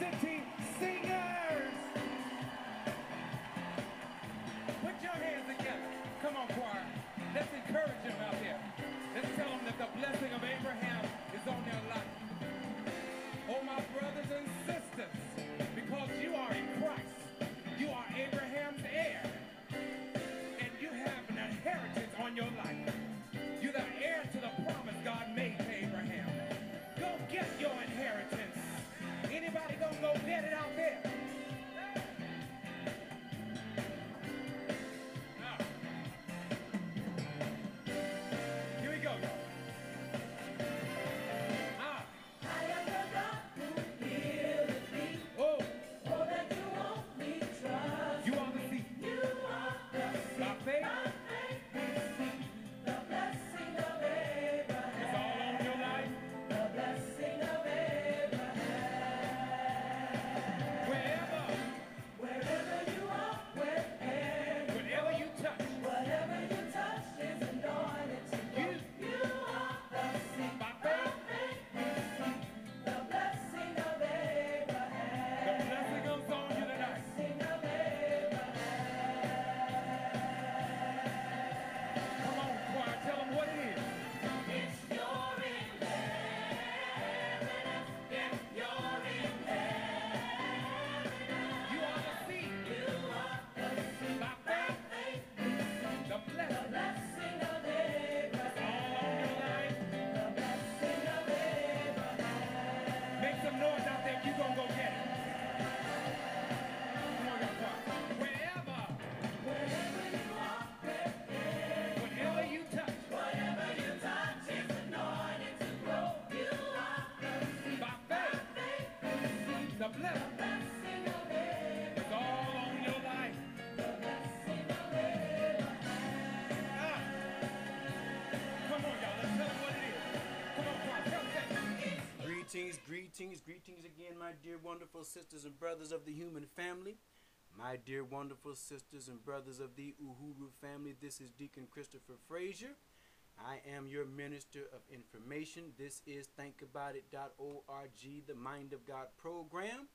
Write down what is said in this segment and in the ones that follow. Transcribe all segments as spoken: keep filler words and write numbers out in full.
City Singers. Put your hands together. Come on, choir. Let's encourage them out there. Let's tell them that the blessing of Abraham is on their life. Oh, my brothers and sisters, because you are in Christ, you are Abraham's heir, and you have an inheritance on your life. You're the heir to the promise God made to Abraham. Go get your inheritance. Anybody gonna go get it out there? Ah. Here we go, y'all. Ah. I am the God who healeth thee. Oh, Oh, that you won't be trusted. you are the seed. You are the seed. By faith, By faith receive the blessing of Abraham. it's all on your life. The blessing of Abraham. Wherever, Wherever you are, wherever, whenever you touch, whatever you touch is anointed to grow. you, You are the seed. by By faith, faith receive the blessing of the Abraham. blessing comes on you tonight. Blessing of Abraham. Come on, choir, tell them what it is. It's your inheritance. It's your inheritance. You are the seed. You are the seed. By By faith, faith, the the blessing blessing of all Abraham. on your life. The blessing of Abraham. Make some noise out there if you gonna go get it. Come on, y'all, choir. Wherever, Wherever you are, whenever you touch, whatever you touch is anointed to grow. You are the seed. by faith, Faith receive the blessing blessing of Abraham. is all on your life. The blessing of Abraham. Ah. Come on, y'all, let's tell them what it is. Come on, choir, tell them that. Greetings, greetings, greetings again, my dear wonderful sisters and brothers of the human family. My dear wonderful sisters and brothers of the Uhuru family, this is Deacon Christopher Frazier. I am your minister of information. This is think about it dot org, the Mind of God program.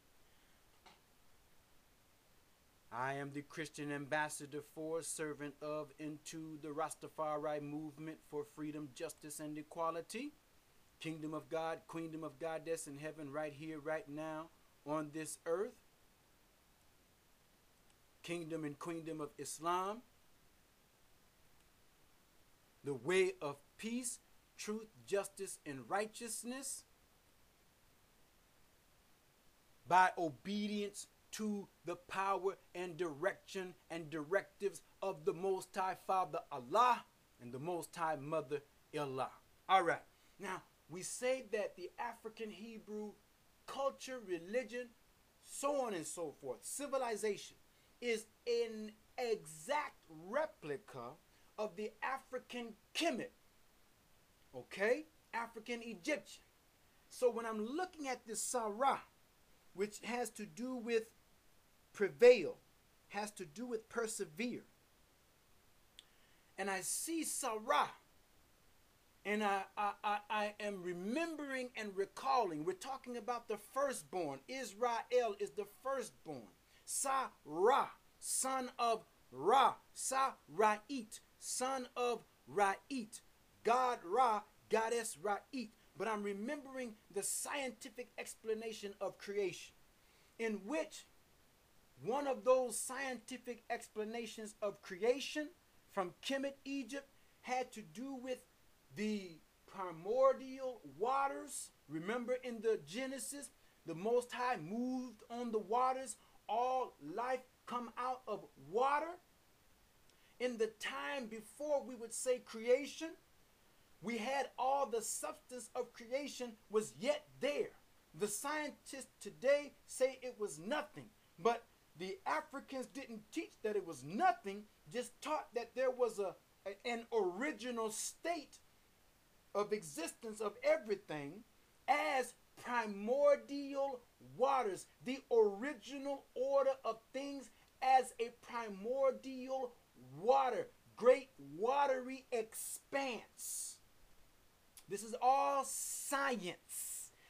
I am the Christian ambassador for, servant of, into the Rastafari movement for freedom, justice, and equality. Kingdom of God, Queendom of Goddess in heaven, right here, right now, on this earth. Kingdom and Queendom of Islam. The way of peace, truth, justice, and righteousness. By obedience to the power and direction and directives of the Most High Father Allah and the Most High Mother Allah. All right. Now, we say that the African Hebrew culture, religion, so on and so forth, civilization, is an exact replica of the African Kemet, okay? African Egyptian. So when I'm looking at this Sarah, which has to do with prevail, has to do with persevere, and I see Sarah, and I, I, I, I am remembering and recalling, we're talking about the firstborn. Israel is the firstborn. Sarah, son of Ra. Sara'it, son of Ra'it. God Ra, goddess Ra'it. But I'm remembering the scientific explanation of creation, in which one of those scientific explanations of creation from Kemet, Egypt, had to do with the primordial waters. Remember in the Genesis, the Most High moved on the waters. All life come out of water. In the time before we would say creation, we had all the substance of creation was yet there. The scientists today say it was nothing, but the Africans didn't teach that it was nothing, just taught that there was a, a an original state of existence of everything as primordial waters, the original order of things as a primordial water, great watery expanse. This is all science.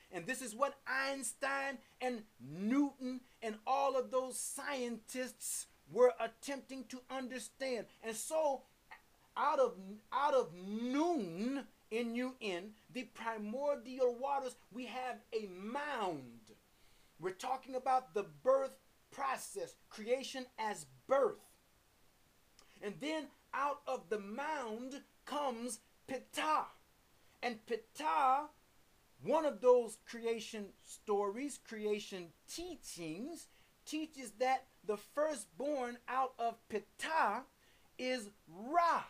And this is what Einstein and Newton and all of those scientists were attempting to understand. And so out of out of noon, N U N, the primordial waters, we have a mound. We're talking about the birth process, creation as birth. And then out of the mound comes Ptah. And Ptah, one of those creation stories, creation teachings, teaches that the firstborn out of Ptah is Ra.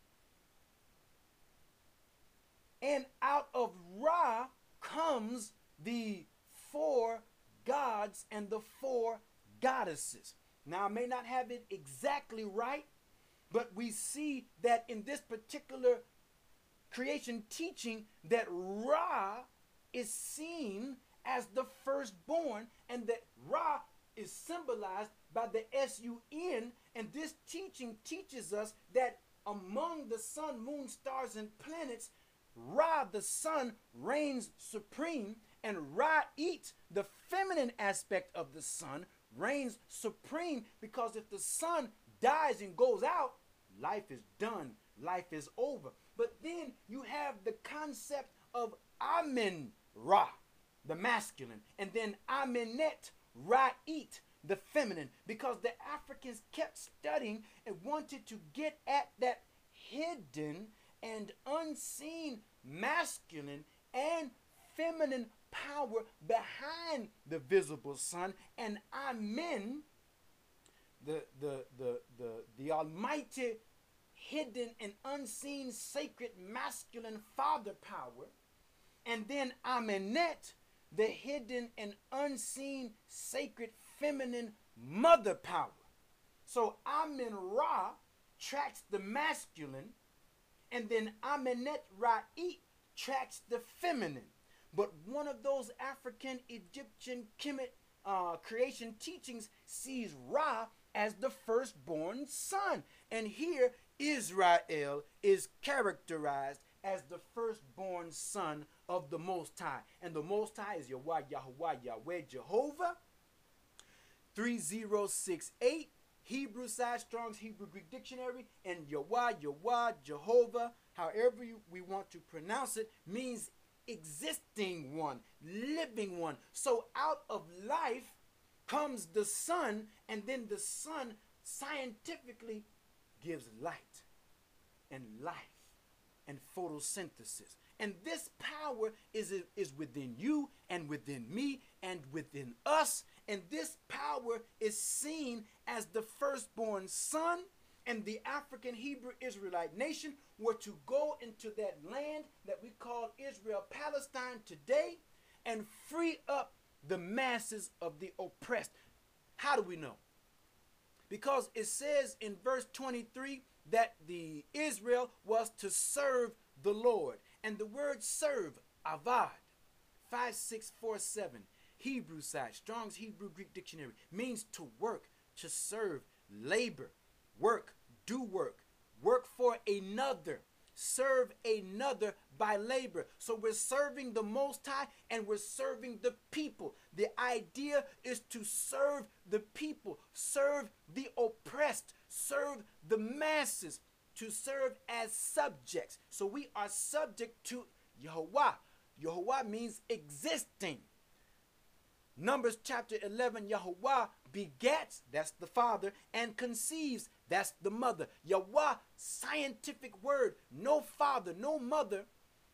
And out of Ra comes the four gods and the four goddesses. Now, I may not have it exactly right, but we see that in this particular creation teaching that Ra is seen as the firstborn, and that Ra is symbolized by the S U N. And this teaching teaches us that among the sun, moon, stars, and planets, Ra, the sun, reigns supreme, and Ra'it, the feminine aspect of the sun, reigns supreme, because if the sun dies and goes out, life is done, life is over. But then you have the concept of Amen Ra, the masculine, and then Amenet Ra'it, the feminine, because the Africans kept studying and wanted to get at that hidden and unseen masculine and feminine power behind the visible sun. And Amen, the the the the the almighty hidden and unseen sacred masculine father power, and then Amenet, the hidden and unseen sacred feminine mother power. So Amen Ra tracks the masculine, and then Amenet Ra'it tracks the feminine. But one of those African Egyptian Kemet uh, creation teachings sees Ra as the firstborn son. And here Israel is characterized as the firstborn son of the Most High. And the Most High is Yahweh, Yahweh, Yahweh, Jehovah. three zero six eight, Hebrew Side Strong's Hebrew Greek Dictionary, and Yahweh, Yahweh, Jehovah, however you, we want to pronounce it, means existing one, living one. So out of life comes the sun, and then the sun scientifically gives light and life and photosynthesis. And this power is, is within you and within me and within us. And this power is seen as the firstborn son. And the African Hebrew Israelite nation were to go into that land that we call Israel Palestine today and free up the masses of the oppressed. How do we know? Because it says in verse twenty-three that the Israel was to serve the Lord. And the word serve, avad, five six four seven, Hebrew Side, Strong's Hebrew Greek Dictionary, means to work, to serve, labor, work, do work, work for another, serve another by labor. So we're serving the Most High and we're serving the people. The idea is to serve the people, serve the oppressed, serve the masses, to serve as subjects. So we are subject to Yahweh. Yahweh means existing. Numbers chapter eleven, Yahweh begets, that's the father, and conceives, that's the mother. Yahweh, scientific word, no father, no mother,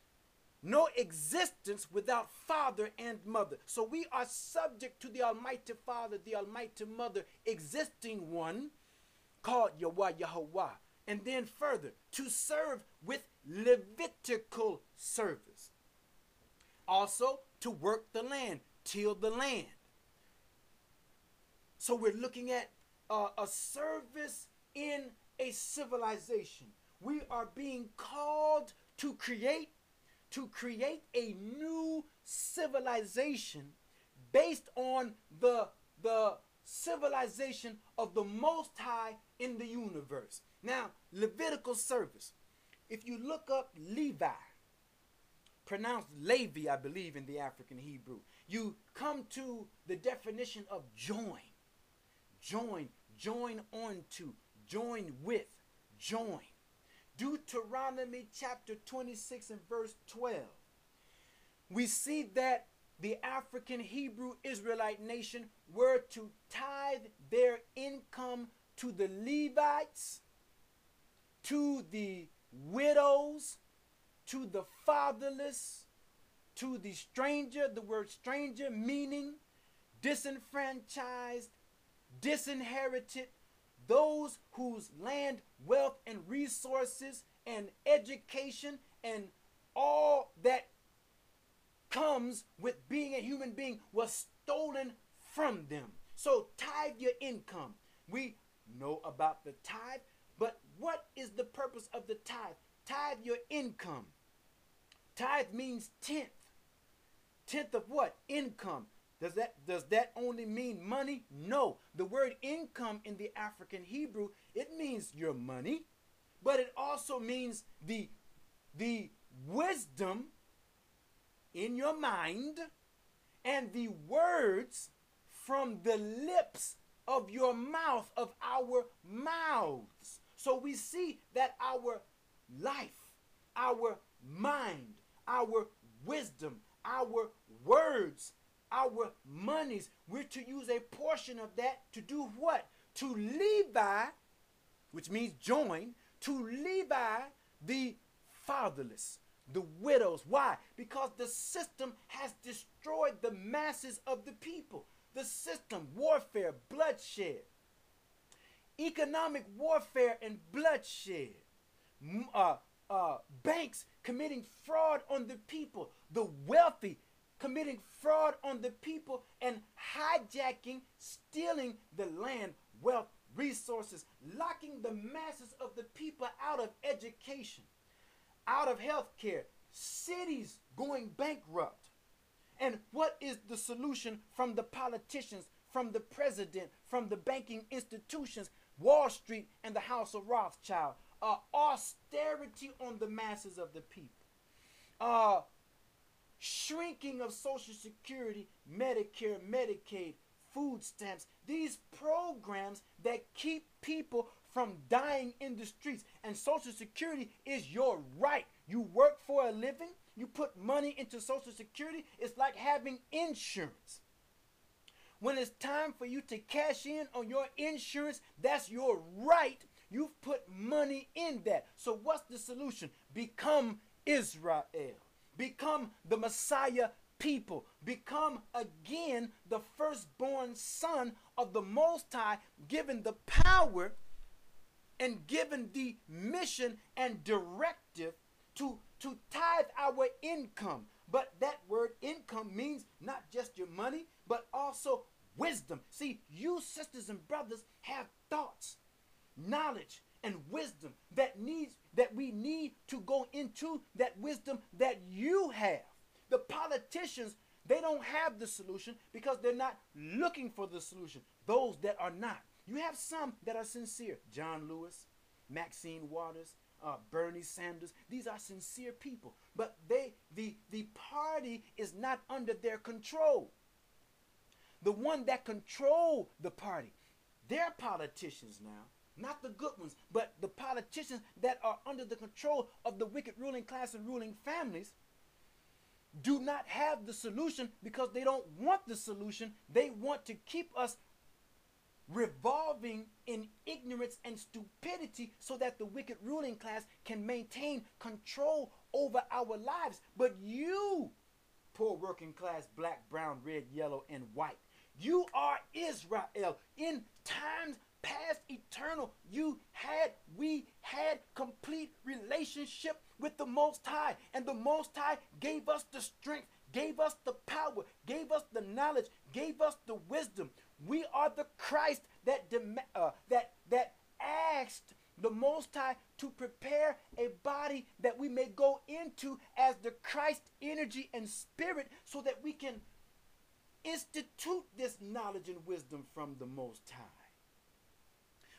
no existence without father and mother. So we are subject to the Almighty Father, the Almighty Mother, existing one, called Yahweh, Yahweh. And then further, to serve with Levitical service. Also, to work the land, till the land. So we're looking at uh, a service in a civilization. We are being called to create, to create a new civilization based on the, the civilization of the Most High in the universe. Now, Levitical service. If you look up Levi, pronounced Levi, I believe, in the African Hebrew. You come to the definition of join. Join, join on to, join with, join. Deuteronomy chapter twenty-six and verse twelve. We see that the African Hebrew Israelite nation were to tithe their income to the Levites, to the widows, to the fatherless, to the stranger. The word stranger meaning disenfranchised, disinherited, those whose land, wealth, and resources and education and all that comes with being a human being was stolen from them. So tithe your income. We know about the tithe, but what is the purpose of the tithe? Tithe your income. Tithe means tenth. Tenth of what? Income. Does that, does that only mean money? No. The word income in the African Hebrew, it means your money, but it also means the, the wisdom in your mind and the words from the lips of your mouth, of our mouths. So we see that our life, our mind, our wisdom, our words, our monies, we're to use a portion of that to do what? To Levi, which means join, to Levi the fatherless, the widows. Why? Because the system has destroyed the masses of the people. The system, warfare, bloodshed, economic warfare and bloodshed, uh, uh, banks committing fraud on the people, the wealthy committing fraud on the people and hijacking, stealing the land, wealth, resources, locking the masses of the people out of education, out of health care, cities going bankrupt. And what is the solution from the politicians, from the president, from the banking institutions, Wall Street and the House of Rothschild? Uh, austerity on the masses of the people. Uh, shrinking of Social Security, Medicare, Medicaid, food stamps, these programs that keep people from dying in the streets. And Social Security is your right. You work for a living, you put money into Social Security. It's like having insurance. When it's time for you to cash in on your insurance, that's your right. You've put money in that. So what's the solution? Become Israel. Become the Messiah people. Become again the firstborn son of the Most High, given the power and given the mission and directive to, to tithe our income. But that word income means not just your money, but also wisdom. See, you sisters and brothers have thoughts, knowledge, and wisdom that needs that we need to go into that wisdom that you have. The politicians, they don't have the solution because they're not looking for the solution. Those that are not. You have some that are sincere. John Lewis, Maxine Waters, uh, Bernie Sanders. These are sincere people. But they, the, the party is not under their control. The one that control the party, they're politicians now. Not the good ones, but the politicians that are under the control of the wicked ruling class and ruling families do not have the solution because they don't want the solution. They want to keep us revolving in ignorance and stupidity so that the wicked ruling class can maintain control over our lives. But you, poor working class, black, brown, red, yellow, and white, you are Israel. In times past eternal, you had, we had complete relationship with the Most High. And the Most High gave us the strength, gave us the power, gave us the knowledge, gave us the wisdom. We are the Christ that dem- uh, that that asked the Most High to prepare a body that we may go into as the Christ energy and spirit so that we can institute this knowledge and wisdom from the Most High.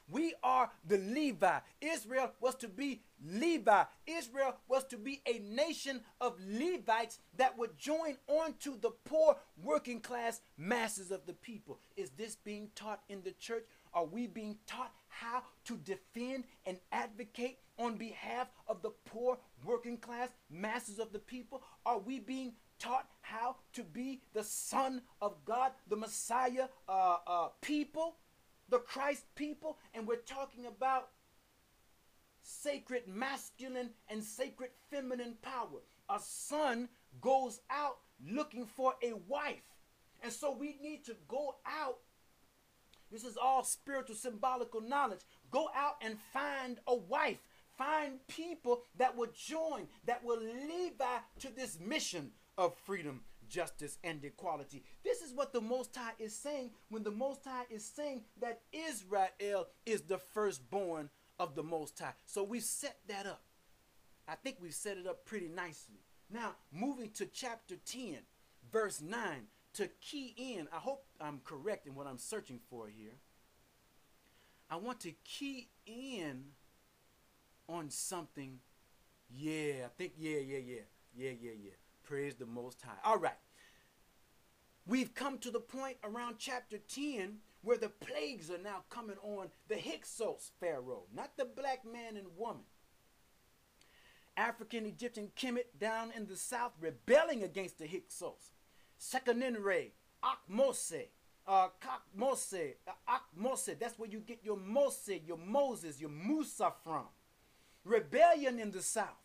We are the Levi. Israel was to be Levi. Israel was to be a nation of Levites that would join onto the poor working class masses of the people. Is this being taught in the church? Are we being taught how to defend and advocate on behalf of the poor working class masses of the people? Are we being taught how to be the Son of God, the Messiah uh, uh, people, the Christ people? And we're talking about sacred masculine and sacred feminine power. A son goes out looking for a wife. And so we need to go out. This is all spiritual symbolical knowledge. Go out and find a wife. Find people that will join, that will Levi to this mission of freedom, justice, and equality. This is what the Most High is saying when the Most High is saying that Israel is the firstborn of the Most High. So we set that up. I think we've set it up pretty nicely. Now, moving to chapter ten, verse nine, to key in, I hope I'm correct in what I'm searching for here. I want to key in on something. Yeah, I think, yeah, yeah, yeah, yeah, yeah, yeah. Praise the Most High. All right. We've come to the point around chapter ten where the plagues are now coming on the Hyksos Pharaoh, not the black man and woman. African Egyptian Kemet down in the south rebelling against the Hyksos. Sekenenre, Akmose, uh, Kakmose, uh, Akmose, that's where you get your Mose, your Moses, your Musa from. Rebellion in the south.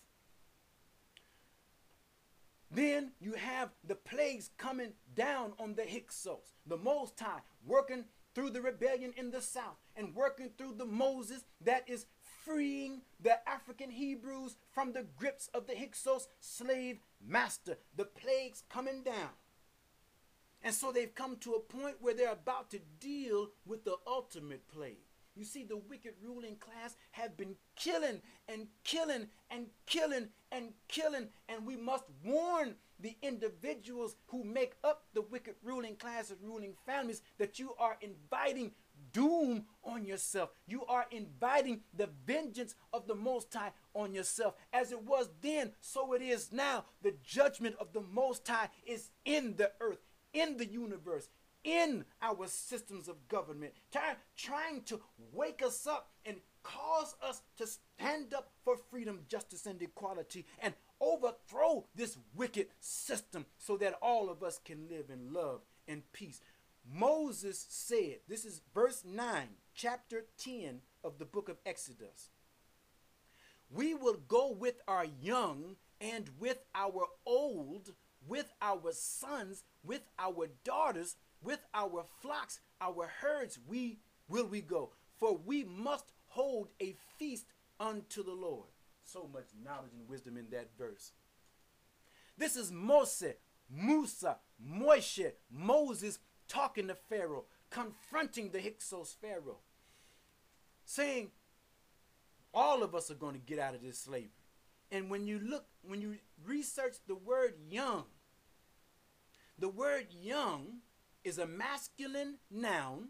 Then you have the plagues coming down on the Hyksos. The Most High working through the rebellion in the south and working through the Moses that is freeing the African Hebrews from the grips of the Hyksos slave master. The plagues coming down. And so they've come to a point where they're about to deal with the ultimate plague. You see, the wicked ruling class have been killing and killing and killing and killing. And we must warn the individuals who make up the wicked ruling class and ruling families that you are inviting doom on yourself. You are inviting the vengeance of the Most High on yourself. As it was then, so it is now. The judgment of the Most High is in the earth, in the universe, in our systems of government, try, trying to wake us up and cause us to stand up for freedom, justice, and equality and overthrow this wicked system so that all of us can live in love and peace. Moses said, this is verse nine, chapter ten of the book of Exodus. We will go with our young and with our old, with our sons, with our daughters, with our flocks, our herds, we will we go. For we must hold a feast unto the Lord. So much knowledge and wisdom in that verse. This is Moses, Musa, Moshe, Moses talking to Pharaoh, confronting the Hyksos Pharaoh, saying, all of us are going to get out of this slavery. And when you look, when you research the word young, the word young is a masculine noun,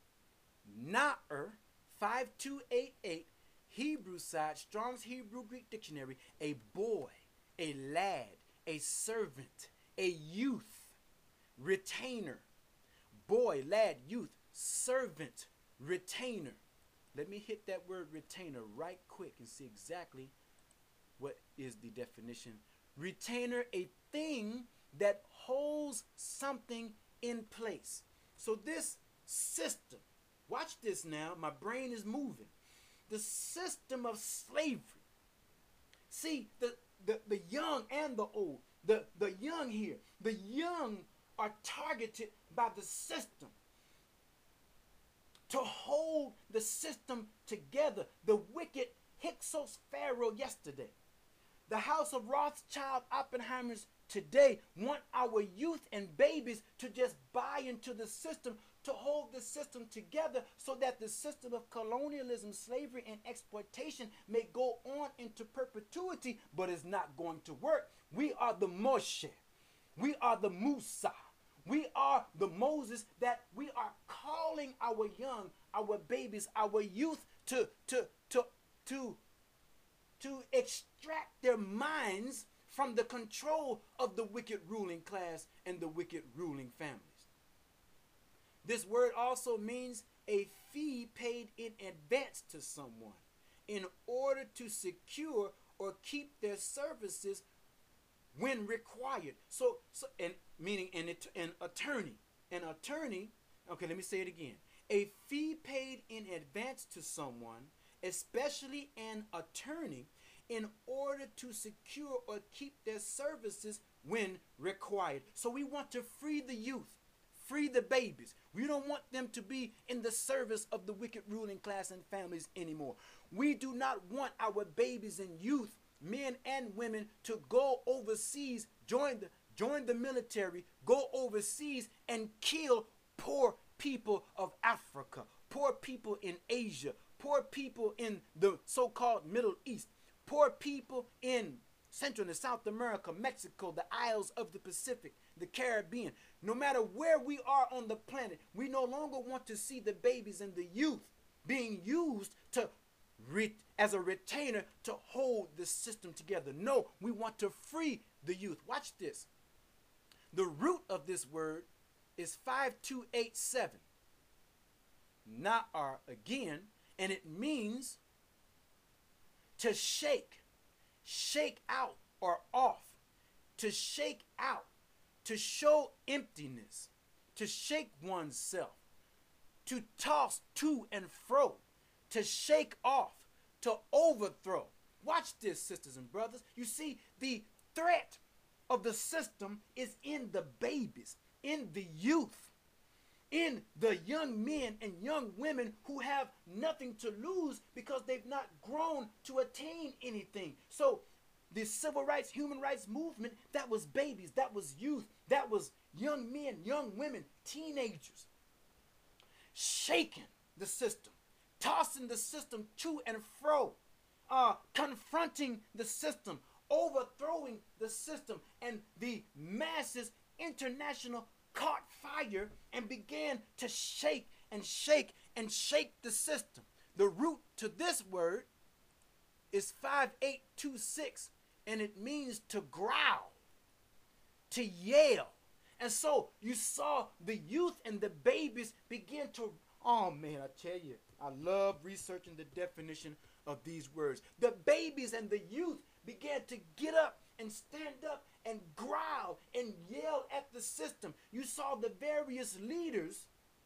na'er, five two eight eight, Hebrew side, Strong's Hebrew Greek Dictionary, a boy, a lad, a servant, a youth, retainer, boy, lad, youth, servant, retainer. Let me hit that word retainer right quick and see exactly what is the definition. Retainer, a thing that holds something in place. So this system, watch this now, my brain is moving. The system of slavery. See, the, the, the young and the old, the, the young here, the young are targeted by the system to hold the system together. The wicked Hyksos Pharaoh yesterday, the house of Rothschild Oppenheimers today want our youth and babies to just buy into the system, to hold the system together so that the system of colonialism, slavery, and exploitation may go on into perpetuity, but it's not going to work. We are the Moshe. We are the Musa. We are the Moses that we are calling our young, our babies, our youth to to to to to extract their minds from the control of the wicked ruling class and the wicked ruling families. This word also means a fee paid in advance to someone in order to secure or keep their services when required. So, so and meaning an, an attorney. An attorney, okay, let me say it again. A fee paid in advance to someone, especially an attorney, in order to secure or keep their services when required. So we want to free the youth, free the babies. We don't want them to be in the service of the wicked ruling class and families anymore. We do not want our babies and youth, men and women, to go overseas, join the join the military, go overseas and kill poor people of Africa, poor people in Asia, poor people in the so-called Middle East, poor people in Central and South America, Mexico, the Isles of the Pacific, the Caribbean. No matter where we are on the planet, we no longer want to see the babies and the youth being used to re- as a retainer to hold the system together. No, we want to free the youth. Watch this. The root of this word is five two eight seven. Na'ar again, and it means to shake, shake out or off, to shake out, to show emptiness, to shake oneself, to toss to and fro, to shake off, to overthrow. Watch this, sisters and brothers. You see, the threat of the system is in the babies, in the youth, in the young men and young women who have nothing to lose because they've not grown to attain anything. So the civil rights, human rights movement, that was babies, that was youth, that was young men, young women, teenagers, shaking the system, tossing the system to and fro, uh, confronting the system, overthrowing the system, and the masses, international, caught fire and began to shake and shake and shake the system. The root to this word is five eight two six, and it means to growl, to yell. And so you saw the youth and the babies begin to, oh man, I tell you, I love researching the definition of these words. The babies and the youth began to get up and stand up and growl and yell at the system. You saw the various leaders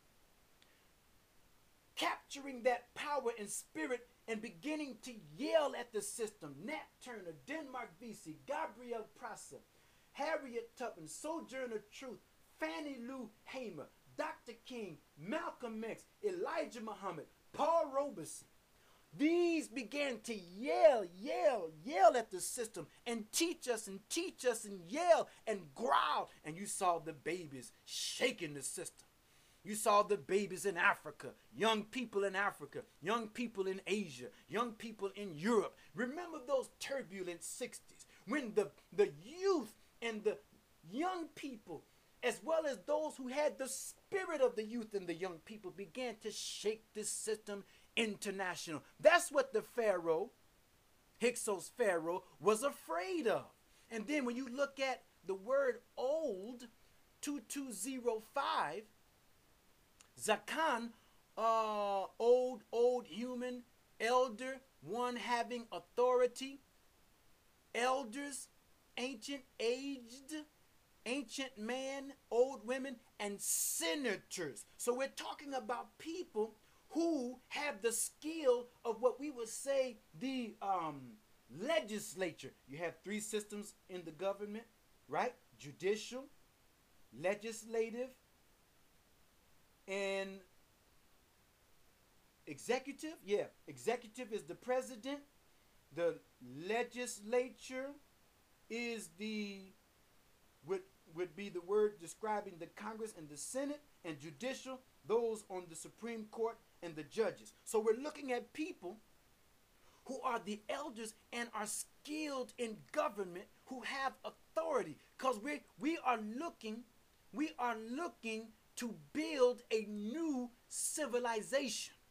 capturing that power and spirit and beginning to yell at the system. Nat Turner, Denmark Vesey, Gabrielle Prosser, Harriet Tubman, Sojourner Truth, Fannie Lou Hamer, Doctor King, Malcolm X, Elijah Muhammad, Paul Robeson. These began to yell, yell, yell at the system and teach us and teach us and yell and growl. And you saw the babies shaking the system. You saw the babies in Africa, young people in Africa, young people in Asia, young people in Europe. Remember those turbulent sixties when the, the youth and the young people, as well as those who had the spirit of the youth and the young people, began to shake this system international. That's what the Pharaoh, Hyksos Pharaoh, was afraid of. And then when you look at the word old, two two zero five, Zakan, uh, old, old human, elder, one having authority, elders, ancient, aged, ancient man, old women, and senators. So we're talking about people who have the skill of what we would say the um, legislature. You have three systems in the government, right? Judicial, legislative, and executive. Yeah, executive is the president. The legislature is the, would, would be the word describing the Congress and the Senate, and judicial, those on the Supreme Court and the judges. So we're looking at people who are the elders and are skilled in government, who have authority, because we we are looking, we are looking to build a new civilization.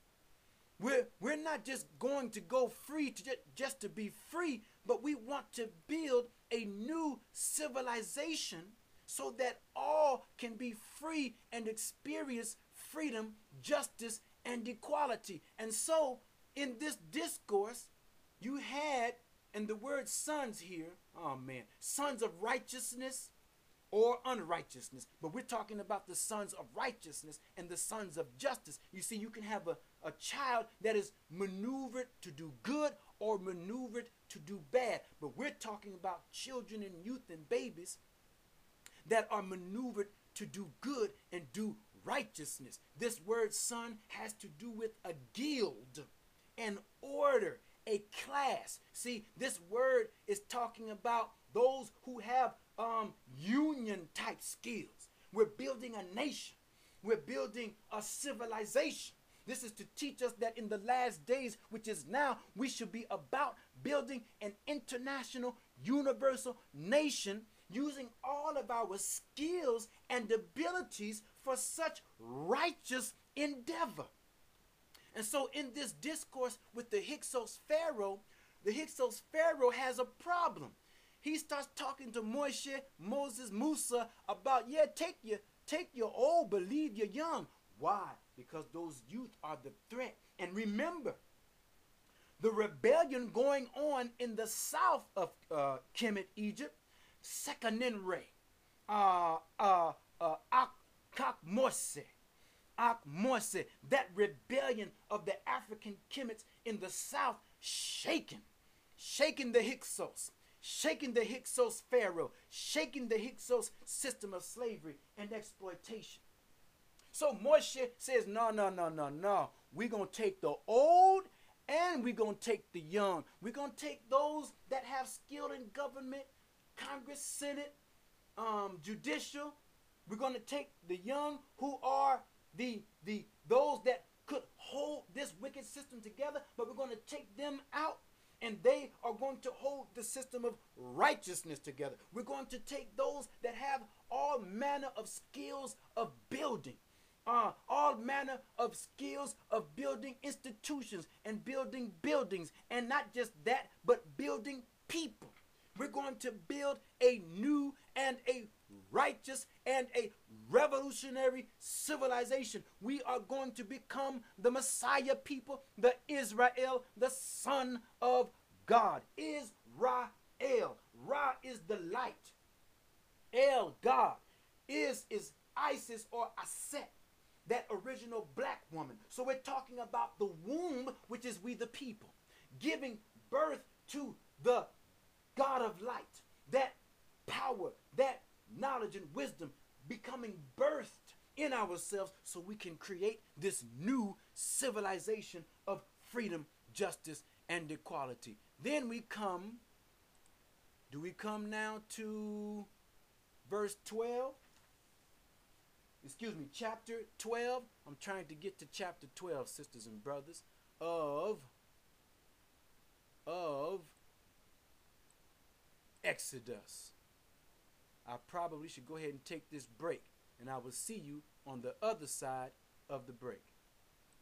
We're, we're not just going to go free to just, just to be free, but we want to build a new civilization so that all can be free and experience freedom, justice, and equality. And so in this discourse, you had, and the word sons here, oh man, sons of righteousness or unrighteousness. But we're talking about the sons of righteousness and the sons of justice. You see, you can have a, a child that is maneuvered to do good or maneuvered to do bad. But we're talking about children and youth and babies that are maneuvered to do good and do righteousness. This word son has to do with a guild, an order, a class. See, this word is talking about those who have um, union type skills. We're building a nation. We're building a civilization. This is to teach us that in the last days, which is now, we should be about building an international, universal nation using all of our skills and abilities for such righteous endeavor. And so in this discourse with the Hyksos Pharaoh, the Hyksos Pharaoh has a problem. He starts talking to Moshe, Moses, Musa about, yeah, take your, take your old, but leave your young. Why? Because those youth are the threat. And remember, the rebellion going on in the south of uh, Kemet, Egypt, Sekenenre, uh, uh, uh, Akakmose, Akmose, that rebellion of the African Kemets in the south, shaking, shaking the Hyksos, shaking the Hyksos Pharaoh, shaking the Hyksos system of slavery and exploitation. So Moshe says, no, no, no, no, no. We're going to take the old and we're going to take the young. We're going to take those that have skill in government, Congress, Senate, um, judicial. We're going to take the young who are the, the those that could hold this wicked system together, but we're going to take them out and they are going to hold the system of righteousness together. We're going to take those that have all manner of skills of building. Uh, all manner of skills of building institutions and building buildings, and not just that, but building people. We're going to build a new and a righteous and a revolutionary civilization. We are going to become the Messiah people, the Israel, the Son of God. Israel. Ra is the light. El, God. Is is Isis or Aset, that original black woman. So we're talking about the womb, which is we the people, giving birth to the God of light, that power, that knowledge and wisdom becoming birthed in ourselves so we can create this new civilization of freedom, justice, and equality. Then we come, do we come now to verse twelve? Excuse me, chapter twelve. I'm trying to get to chapter twelve, sisters and brothers, of, of Exodus. I probably should go ahead and take this break, and I will see you on the other side of the break.